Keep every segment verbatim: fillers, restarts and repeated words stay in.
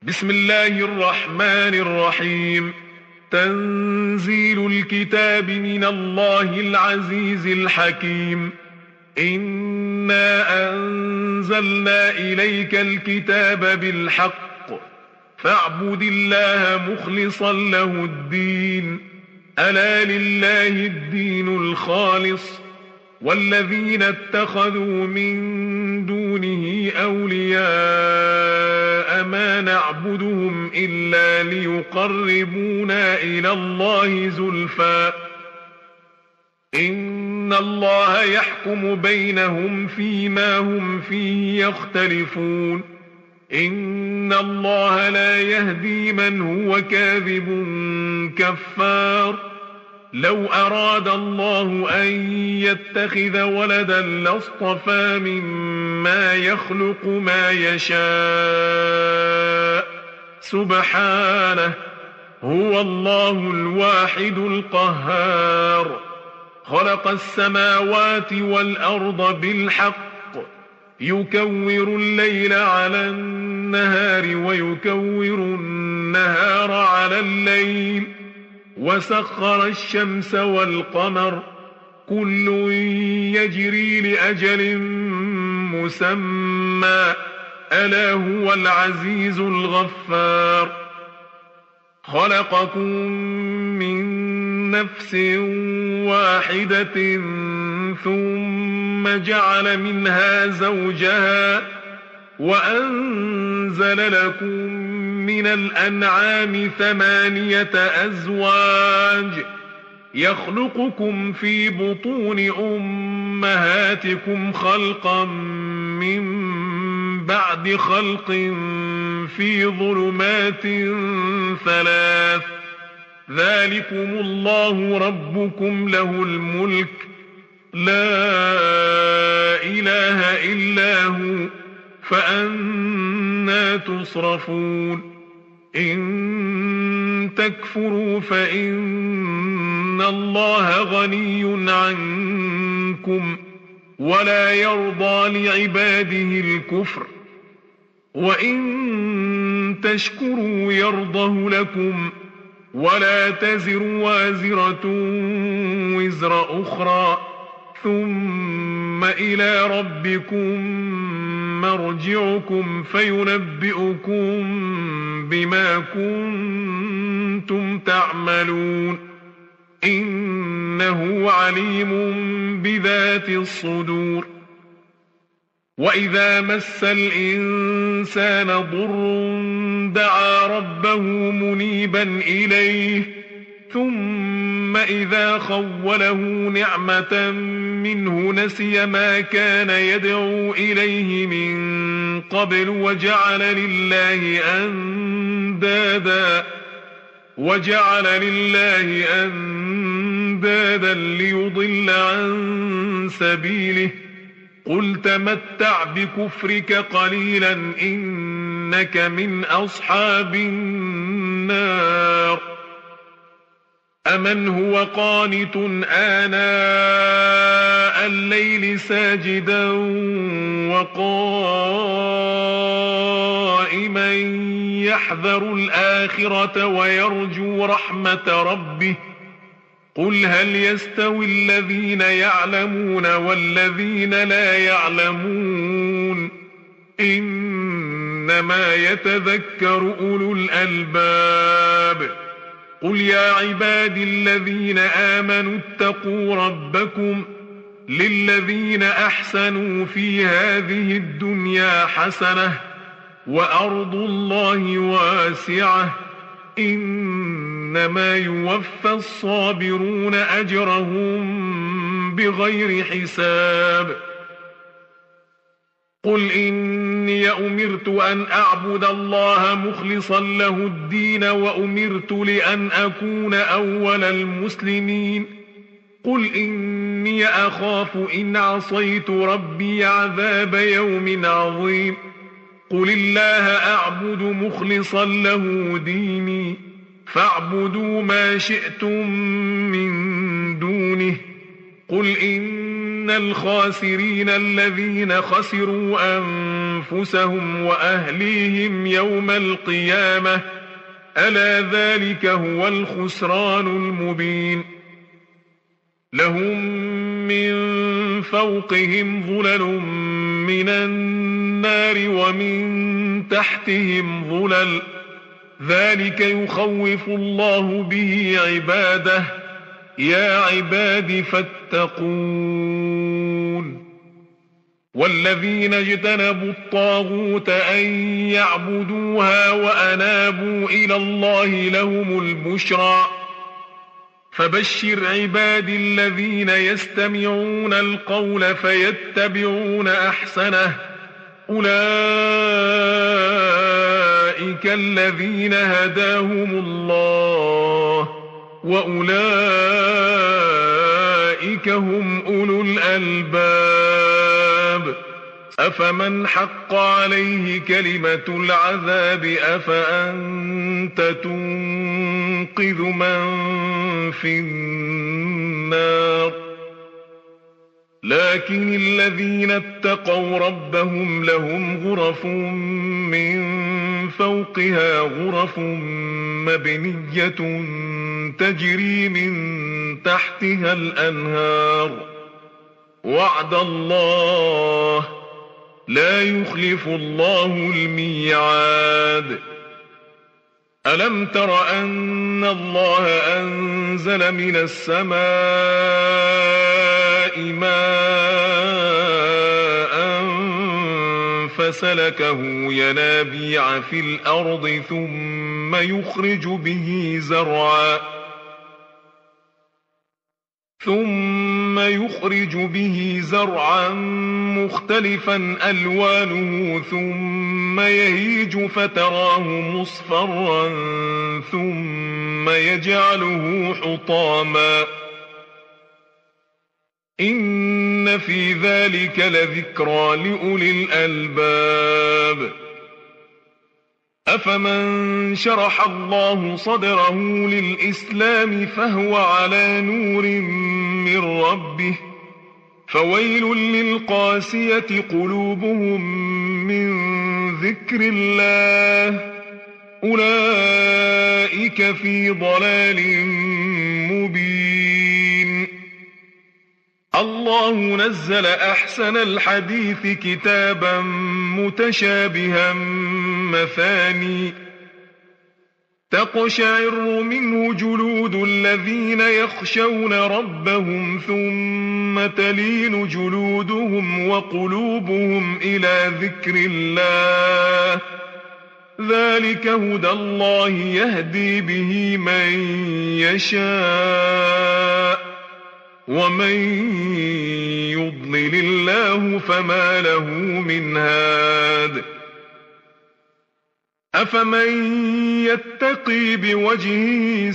بسم الله الرحمن الرحيم. تنزيل الكتاب من الله العزيز الحكيم. إنا أنزلنا إليك الكتاب بالحق فاعبد الله مخلصا له الدين. ألا لله الدين الخالص والذين اتخذوا من دونه أولياء ما نعبدهم إلا ليقربونا إلى الله زلفى إن الله يحكم بينهم فيما هم فيه يختلفون. إن الله لا يهدي من هو كاذب كفار. لو أراد الله أن يتخذ ولدا لاصطفى مما يخلق ما يشاء سبحانه هو الله الواحد القهار. خلق السماوات والأرض بالحق يكور الليل على النهار ويكور النهار على الليل وسخر الشمس والقمر كل يجري لأجل مسمى ألا هو العزيز الغفار. خلقكم من نفس واحدة ثم جعل منها زوجها وأنزل لكم من الأنعام ثمانية أزواج يخلقكم في بطون أمهاتكم خلقا من بعد خلق في ظلمات ثلاث ذلكم الله ربكم له الملك لا إله إلا هو فأنى تصرفون. إن تكفروا فإن الله غني عنكم ولا يرضى لعباده الكفر وإن تشكروا يرضه لكم ولا تزر وازرة وزر أخرى ثم إلى ربكم مرجعكم فينبئكم بما كنتم تعملون إنه عليم بذات الصدور. وإذا مس الإنسان ضر دعا ربه منيبا إليه ثم إذا خوله نعمة منه نسي ما كان يدعو إليه من قبل وجعل لله أندادا وجعل لله أندادا ليضل عن سبيله قل تمتع بكفرك قليلا إنك من أصحاب النار. أمن هو قانت آناء الليل ساجدا وقائما يحذر الآخرة ويرجو رحمة ربه قل هل يستوي الذين يعلمون والذين لا يعلمون إنما يتذكر أولو الألباب. قل يا عبادي الذين آمنوا اتقوا ربكم للذين أحسنوا في هذه الدنيا حسنة وأرض الله واسعة إنما يوفى الصابرون أجرهم بغير حساب. قل إني أمرت أن أعبد الله مخلصا له الدين وأمرت لأن أكون أول المسلمين. قل إني أخاف إن عصيت ربي عذاب يوم عظيم. قل الله أعبد مخلصا له ديني فاعبدوا ما شئتم من دونه. قل إن الخاسرين الذين خسروا أنفسهم أنفسهم وأهليهم يوم القيامة ألا ذلك هو الخسران المبين لهم من فوقهم ظلل من النار ومن تحتهم ظلل ذلك يخوف الله به عباده يا عباد فاتقون والذين اجتنبوا الطاغوت أن يعبدوها وأنابوا إلى الله لهم البشرى فبشر عباد الذين يستمعون القول فيتبعون أحسنه أولئك الذين هداهم الله وأولئك هم أولو الألباب أفمن حق عليه كلمة العذاب أفأنت تنقذ من في النار لكن الذين اتقوا ربهم لهم غرف من فوقها غرف مبنية تجري من تحتها الأنهار وعد الله لا يخلف الله الميعاد ألم تر أن الله أنزل من السماء ماء فسلكه ينابيع في الأرض ثم يخرج به زرعا ثم يخرج به زرعا مختلفا ألوانه ثم يهيج فتراه مصفرا ثم يجعله حطاما إن في ذلك لذكرى لأولي الألباب أفمن شرح الله صدره للإسلام فهو على نور من ربه فويل للقاسية قلوبهم من ذكر الله أولئك في ضلال مبين الله نزل أحسن الحديث كتابا متشابها مثاني تقشعر منه جلود الذين يخشون ربهم ثم تلين جلودهم وقلوبهم إلى ذكر الله ذلك هدى الله يهدي به من يشاء ومن يضلل الله فما له من هاد أفمن يتقي بوجهه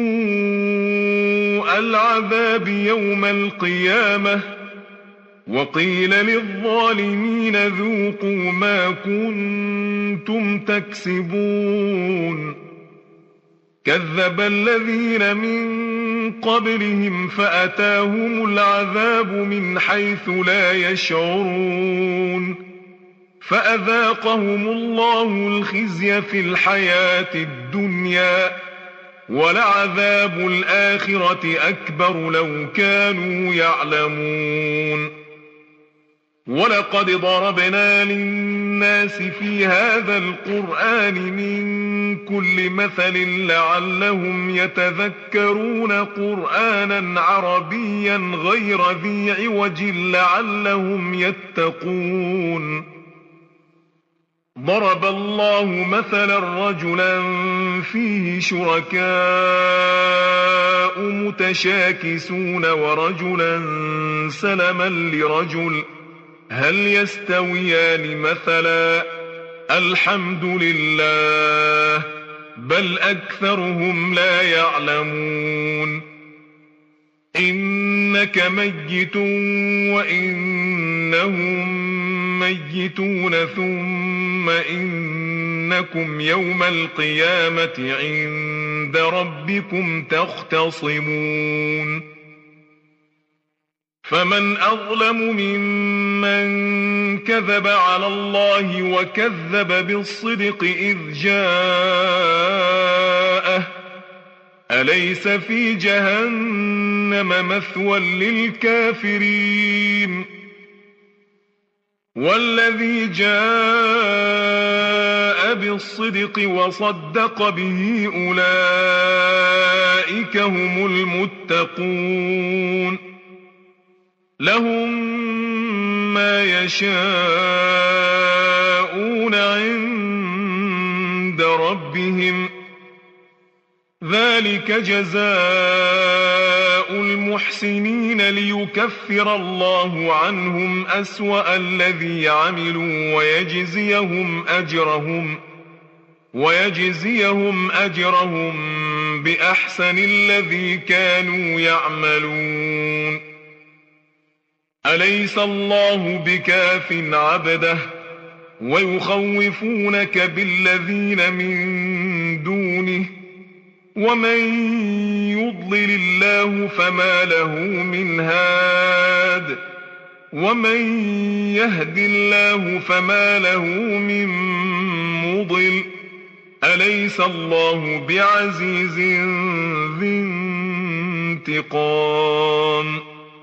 سوء العذاب يوم القيامة وقيل للظالمين ذوقوا ما كنتم تكسبون كذب الذين من قبلهم فأتاهم العذاب من حيث لا يشعرون فأذاقهم الله الخزي في الحياة الدنيا ولعذاب الآخرة أكبر لو كانوا يعلمون ولقد ضربنا للناس في هذا القرآن من كل مثل لعلهم يتذكرون قرآنا عربيا غير ذي عوج لعلهم يتقون ضرب الله مثلا رجلا فيه شركاء متشاكسون ورجلا سلما لرجل هل يستويان مثلا الحمد لله بل أكثرهم لا يعلمون إنك ميت وإنهم ميتون ثم إنكم يوم القيامة عند ربكم تختصمون فمن أظلم ممن من كذب على الله وكذب بالصدق إذ جاءه أليس في جهنم مثوى للكافرين والذي جاء بالصدق وصدق به أولئك هم المتقون لهم ما يشاءون عند ربهم ذلك جزاء المحسنين ليكفر الله عنهم أسوأ الذي عملوا ويجزيهم أجرهم ويجزيهم أجرهم بأحسن الذي كانوا يعملون أليس الله بكاف عبده ويخوفونك بالذين من دونه ومن يضلل الله فما له من هاد ومن يهد الله فما له من مضل أليس الله بعزيز ذي انتقام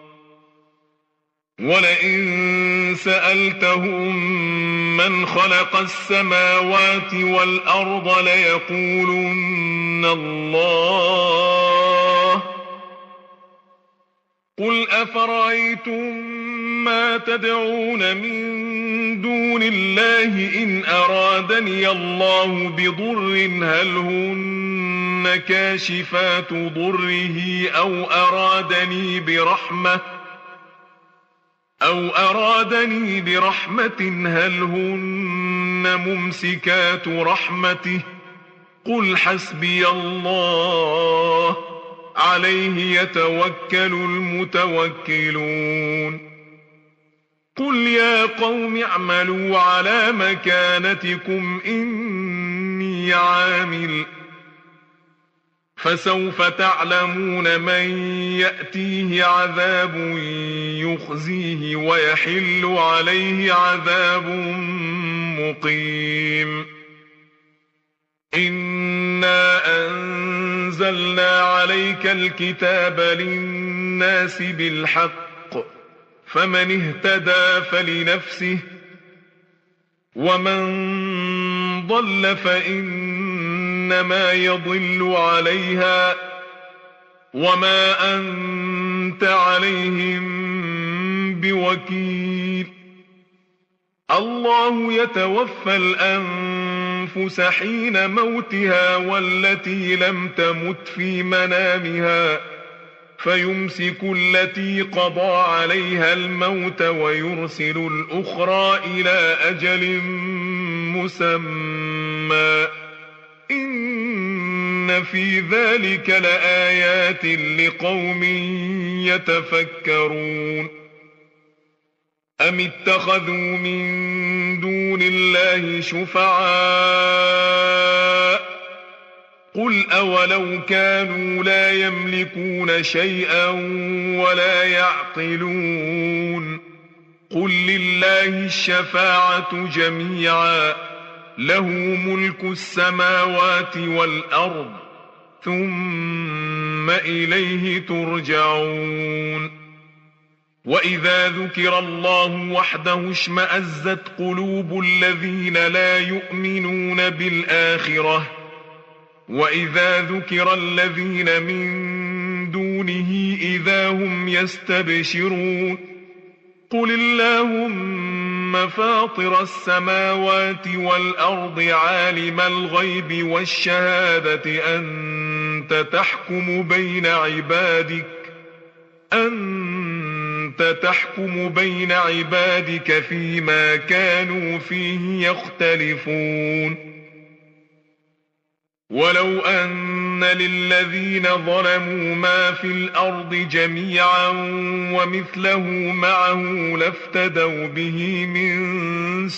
ولئن سألتهم من خلق السماوات والأرض ليقولن الله قل أفرأيتم ما تدعون من دون الله إن أرادني الله بضر هل هن كاشفات ضره أو أرادني برحمة أو أرادني برحمة هل هن ممسكات رحمته قل حسبي الله عليه يتوكل المتوكلون قل يا قوم اعملوا على مكانتكم إني عامل فسوف تعلمون من يأتيه عذاب يخزيه ويحل عليه عذاب مقيم إنا أنزلنا عليك الكتاب للناس بالحق فمن اهتدى فلنفسه ومن ضل فإنما يضل عليها وما أنت عليهم بوكيل الله يتوفى الأنفس حين موتها والتي لم تمت في منامها فيمسك التي قضى عليها الموت ويرسل الأخرى إلى أجل مسمى إن في ذلك لآيات لقوم يتفكرون أم اتخذوا من دون الله شفعاء قل أولو كانوا لا يملكون شيئا ولا يعقلون قل لله الشفاعة جميعا له ملك السماوات والأرض ثم إليه ترجعون وإذا ذكر الله وحده اشمأزت قلوب الذين لا يؤمنون بالآخرة وإذا ذكر الذين من دونه إذا هم يستبشرون قل اللهم فاطر السماوات والأرض عالم الغيب والشهادة أنت تحكم بين عبادك أنت تحكم بين عبادك فيما كانوا فيه يختلفون ولو أن للذين ظلموا ما في الأرض جميعا ومثله معه لافتدوا به من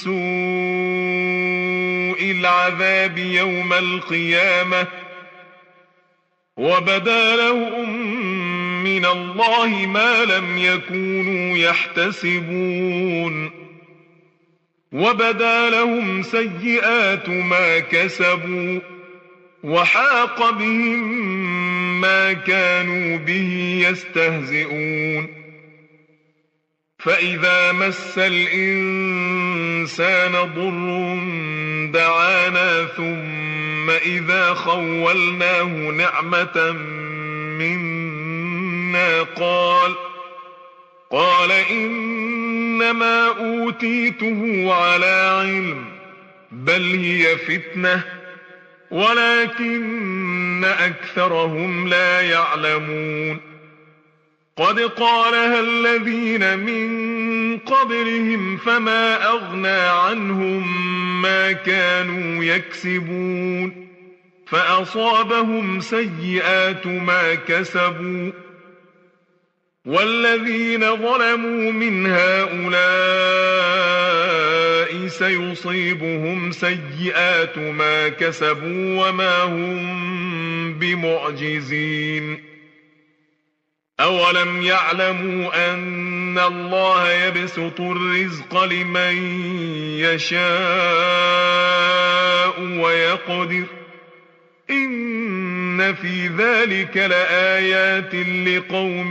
سوء العذاب يوم القيامة وبدا لهم من الله ما لم يكونوا يحتسبون وبدا لهم سيئات ما كسبوا وحاق بهم ما كانوا به يستهزئون فإذا مس الإنسان ضر دعانا ثم إذا خولناه نعمة منا قال قال إنما أوتيته على علم بل هي فتنة ولكن أكثرهم لا يعلمون قد قالها الذين من قبلهم فما أغنى عنهم ما كانوا يكسبون فأصابهم سيئات ما كسبوا والذين ظلموا من هؤلاء سيصيبهم سيئات ما كسبوا وما هم بمعجزين أولم يعلموا أن الله يبسط الرزق لمن يشاء ويقدر إن في ذلك لآيات لقوم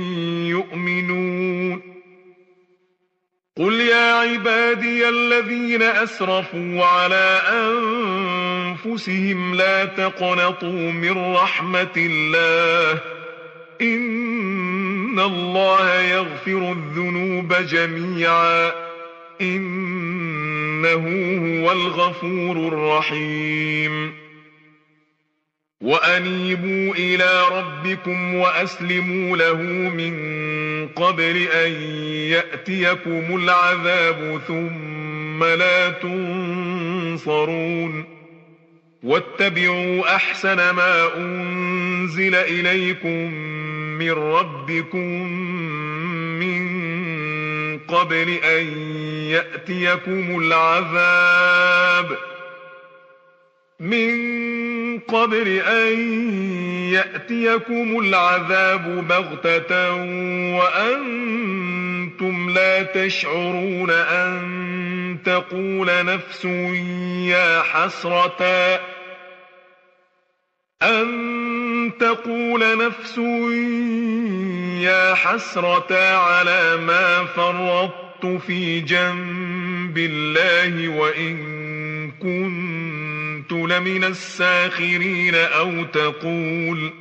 يؤمنون قل يا عبادي الذين أسرفوا على أنفسهم لا تقنطوا من رحمة الله إن الله يغفر الذنوب جميعا إنه هو الغفور الرحيم وأنيبوا إلى ربكم وأسلموا له من قبل أن يأتيكم العذاب ثم لا تنصرون واتبعوا أحسن ما أنزل إليكم من ربكم من قبل أن يأتيكم العذاب من قبل أن يأتيكم العذاب بغتة وأنتم لا تشعرون أن تقول نفس يا حسرة أن تقول نفس يا حسرة على ما فرطت في جنب الله وإن كنت لمن الساخرين أو تقول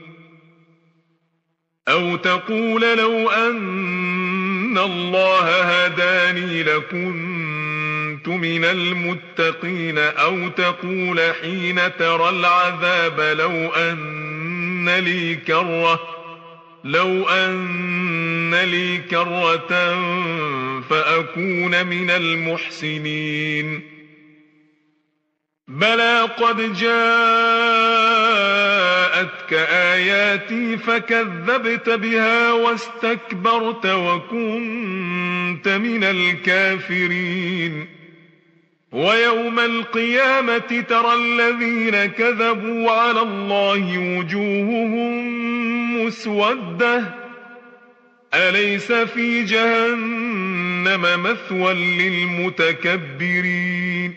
أو تقول لو أن الله هداني لكنت من المتقين أو تقول حين ترى العذاب لو أن لي كرة لو أن لي كرة فأكون من المحسنين بلى قد جاءتك آياتي فكذبت بها واستكبرت وكنت من الكافرين ويوم القيامة ترى الذين كذبوا على الله وجوههم مسودة أليس في جهنم مثوى للمتكبرين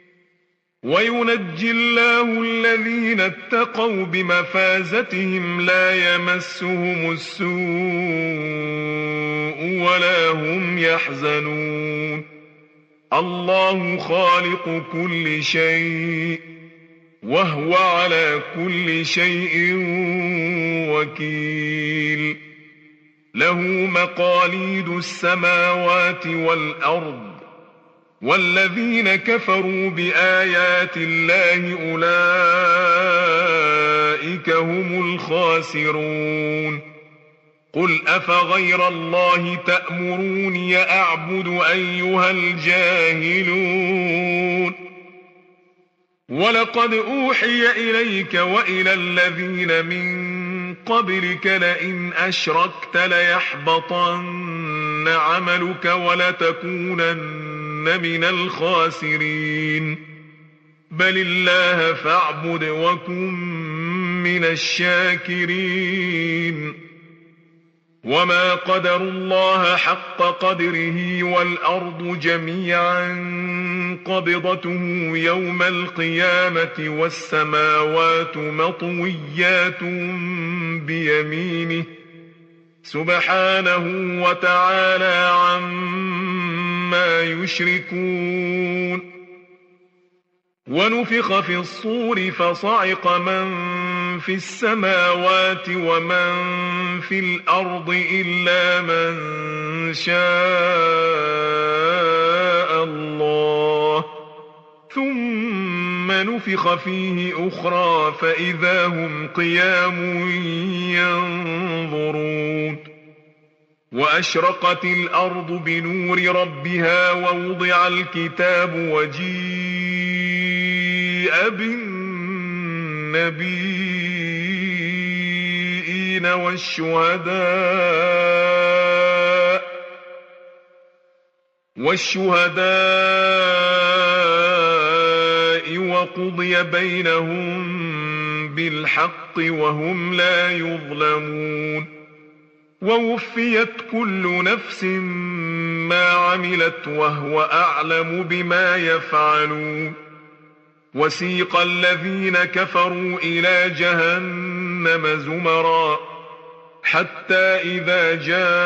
وينجي الله الذين اتقوا بمفازتهم لا يمسهم السوء ولا هم يحزنون الله خالق كل شيء وهو على كل شيء وكيل له مقاليد السماوات والأرض والذين كفروا بآيات الله أولئك هم الخاسرون قل أفغير الله تأمروني أعبد أيها الجاهلون ولقد أوحي إليك وإلى الذين من قبلك لئن أشركت ليحبطن عملك ولتكونن من الخاسرين بل الله فاعبد وكن من الشاكرين وما قدروا الله حق قدره والأرض جميعا قبضته يوم القيامة والسماوات مطويات بيمينه سبحانه وتعالى عما يشركون. ونفخ في الصور فصعق من في السماوات ومن في الأرض إلا من شاء الله ثم نفخ فيه أخرى فإذا هم قيام ينظرون. وأشرقت الأرض بنور ربها ووضع الكتاب وجيء بالنبيين والشهداء والشهداء وقضي بينهم بالحق وهم لا يظلمون. ووفيت كل نفس ما عملت وهو أعلم بما يفعلون. وسيق الذين كفروا إلى جهنم زمرا حتى إذا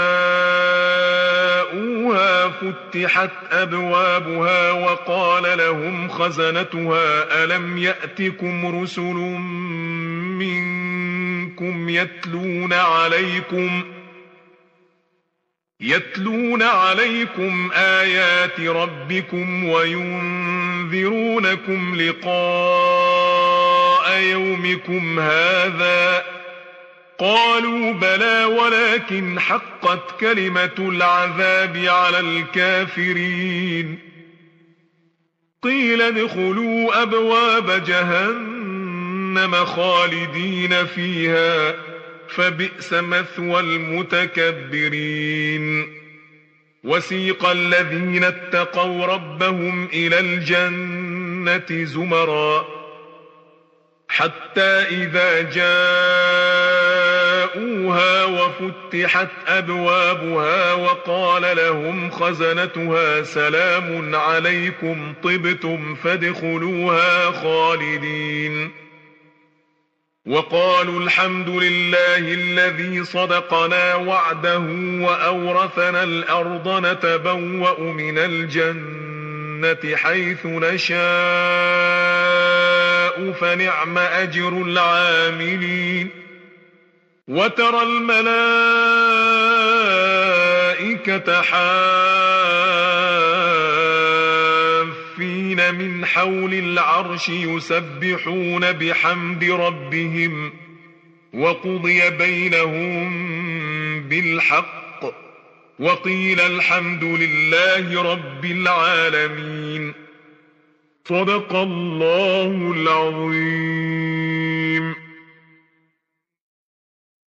جاءوها فتحت أبوابها وقال لهم خزنتها ألم يأتكم رسل منكم يتلون عليكم يتلون عليكم آيات ربكم وينذرونكم لقاء يومكم هذا قالوا بلى ولكن حقت كلمة العذاب على الكافرين. قيل ادخلوا أبواب جهنم خالدين فيها فبئس مثوى المتكبرين. وسيق الذين اتقوا ربهم إلى الجنة زمرا حتى إذا جاءوها وفتحت أبوابها وقال لهم خزنتها سلام عليكم طبتم فادخلوها خالدين. وقالوا الحمد لله الذي صدقنا وعده وأورثنا الأرض نتبوأ من الجنة حيث نشاء فنعم أجر العاملين. وترى الملائكة حافين من حول العرش يسبحون بحمد ربهم وقضي بينهم بالحق وقيل الحمد لله رب العالمين. صدق الله العظيم.